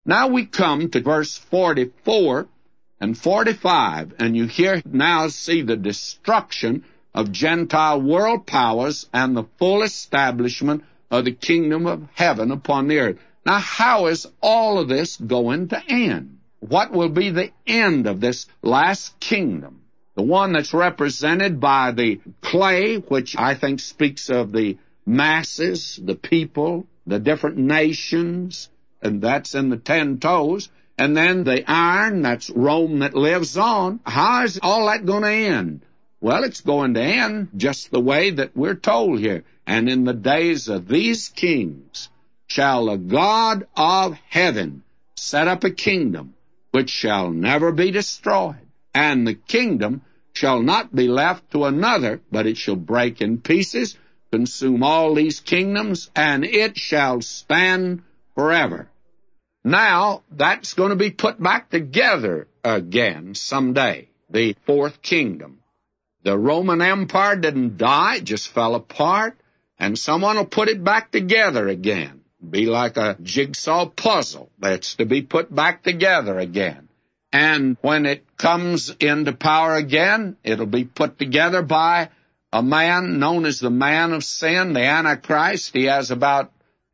Now we come to verse 44 and 45, and you here now see the destruction of Gentile world powers and the full establishment of the kingdom of heaven upon the earth. Now, how is all of this going to end? What will be the end of this last kingdom? The one that's represented by the clay, which I think speaks of the masses, the people, the different nations, and that's in the 10 toes. And then the iron, that's Rome that lives on. How is all that going to end? Well, it's going to end just the way that we're told here. And in the days of these kings shall the God of heaven set up a kingdom which shall never be destroyed. And the kingdom shall not be left to another, but it shall break in pieces, consume all these kingdoms, and it shall stand forever. Now, that's going to be put back together again someday, the fourth kingdom. The Roman Empire didn't die, it just fell apart, and someone will put it back together again. Be like a jigsaw puzzle that's to be put back together again. And when it comes into power again, it'll be put together by a man known as the man of sin, the Antichrist. He has about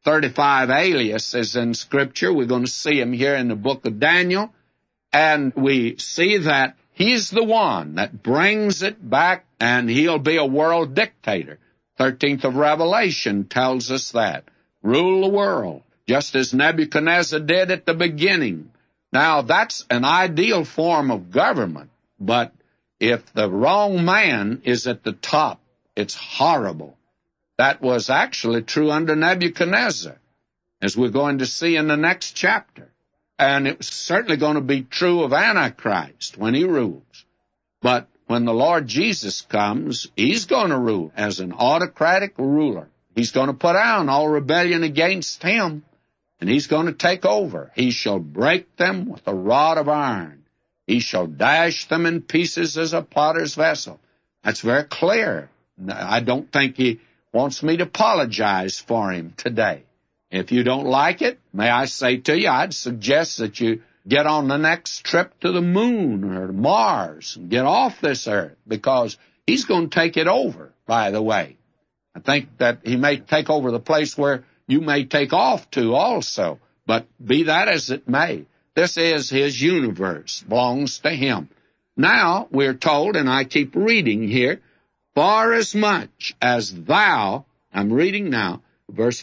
35 aliases in Scripture. We're going to see him here in the book of Daniel. And we see that he's the one that brings it back, and he'll be a world dictator. 13th of Revelation tells us that. Rule the world, just as Nebuchadnezzar did at the beginning. Now, that's an ideal form of government, but if the wrong man is at the top, it's horrible. That was actually true under Nebuchadnezzar, as we're going to see in the next chapter. And it's certainly going to be true of Antichrist when he rules. But when the Lord Jesus comes, he's going to rule as an autocratic ruler. He's going to put down all rebellion against him, and he's going to take over. He shall break them with a rod of iron. He shall dash them in pieces as a potter's vessel. That's very clear. I don't think he wants me to apologize for him today. If you don't like it, may I say to you, I'd suggest that you get on the next trip to the moon or to Mars and get off this earth, because he's going to take it over, by the way. I think that he may take over the place where you may take off to also, but be that as it may, this is his universe, belongs to him. Now, we're told, and I keep reading here, for as much as thou, I'm reading now, verse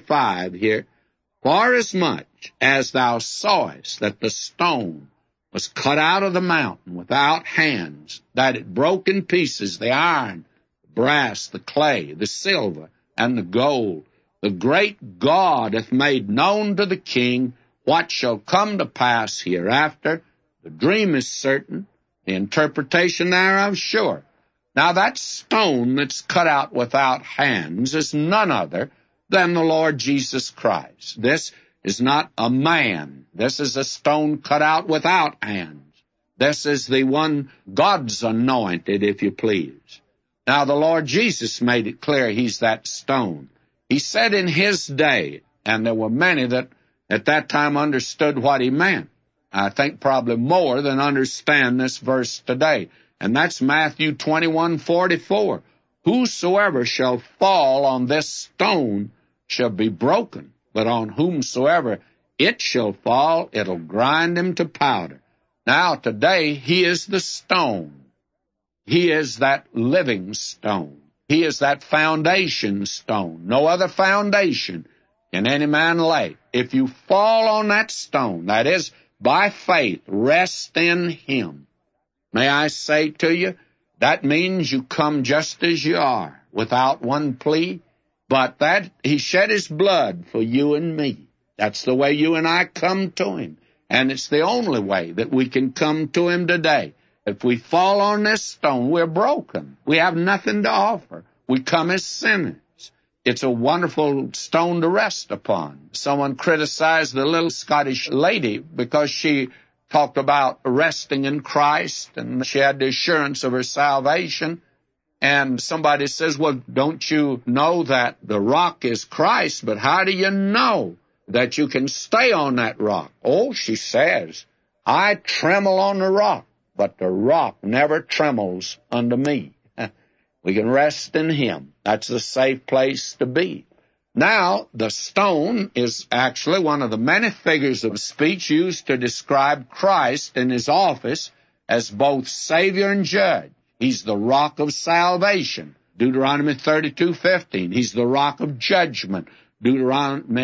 45 here, for as much as thou sawest that the stone was cut out of the mountain without hands, that it broke in pieces the iron, the brass, the clay, the silver, and the gold, the great God hath made known to the king what shall come to pass hereafter. The dream is certain, the interpretation thereof sure. Now that stone that's cut out without hands is none other than the Lord Jesus Christ. This is not a man. This is a stone cut out without hands. This is the one God's anointed, if you please. Now the Lord Jesus made it clear he's that stone. He said in his day, and there were many that at that time understood what he meant. I think probably more than understand this verse today. And that's Matthew 21:44. Whosoever shall fall on this stone shall be broken, but on whomsoever it shall fall, it'll grind him to powder. Now today, he is the stone. He is that living stone. He is that foundation stone. No other foundation can any man lay. If you fall on that stone, that is, by faith, rest in him. May I say to you, that means you come just as you are, without one plea, but that he shed his blood for you and me. That's the way you and I come to him, and it's the only way that we can come to him today. If we fall on this stone, we're broken. We have nothing to offer. We come as sinners. It's a wonderful stone to rest upon. Someone criticized the little Scottish lady because she talked about resting in Christ, and she had the assurance of her salvation. And somebody says, well, don't you know that the rock is Christ? But how do you know that you can stay on that rock. Oh, she says, I tremble on the rock, but the rock never trembles under me. We can rest in Him. That's a safe place to be. Now, the stone is actually one of the many figures of speech used to describe Christ in His office as both Savior and Judge. He's the rock of salvation, Deuteronomy 32:15. He's the rock of judgment, Deuteronomy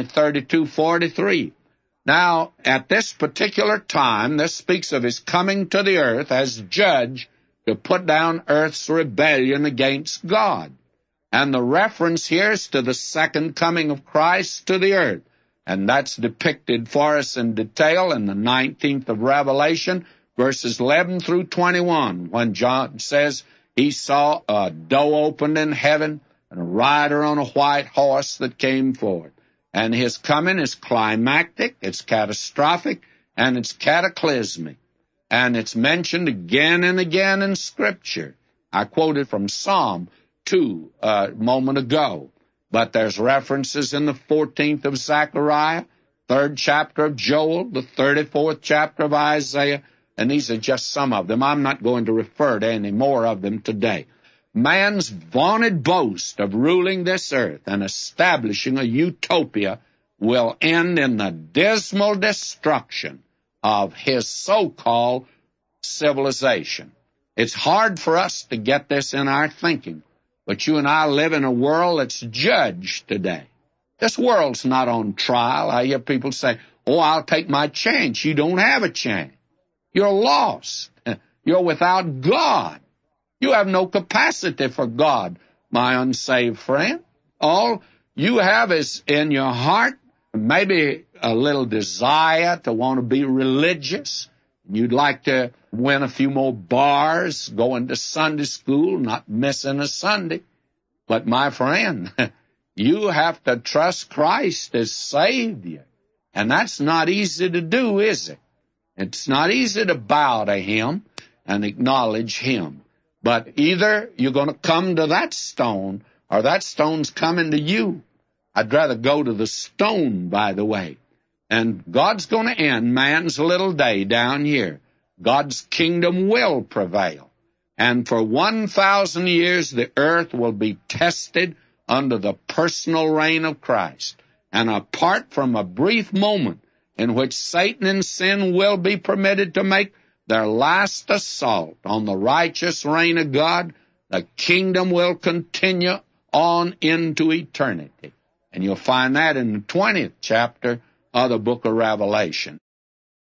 32:43. Now, at this particular time, this speaks of His coming to the earth as Judge to put down earth's rebellion against God. And the reference here is to the second coming of Christ to the earth. And that's depicted for us in detail in the 19th of Revelation, verses 11 through 21, when John says he saw a door opened in heaven and a rider on a white horse that came forth. And His coming is climactic, it's catastrophic, and it's cataclysmic. And it's mentioned again and again in Scripture. I quoted from Psalm 2 a moment ago. But there's references in the 14th of Zechariah, 3rd chapter of Joel, the 34th chapter of Isaiah, and these are just some of them. I'm not going to refer to any more of them today. Man's vaunted boast of ruling this earth and establishing a utopia will end in the dismal destruction of his so-called civilization. It's hard for us to get this in our thinking, but you and I live in a world that's judged today. This world's not on trial. I hear people say, oh, I'll take my chance. You don't have a chance. You're lost. You're without God. You have no capacity for God, my unsaved friend. All you have is in your heart maybe a little desire to want to be religious. You'd like to win a few more bars, going to Sunday school, not missing a Sunday. But my friend, you have to trust Christ as Savior. And that's not easy to do, is it? It's not easy to bow to Him and acknowledge Him. But either you're going to come to that stone or that stone's coming to you. I'd rather go to the stone, by the way. And God's going to end man's little day down here. God's kingdom will prevail. And for 1,000 years, the earth will be tested under the personal reign of Christ. And apart from a brief moment in which Satan and sin will be permitted to make their last assault on the righteous reign of God, the kingdom will continue on into eternity. And you'll find that in the 20th chapter of the book of Revelation.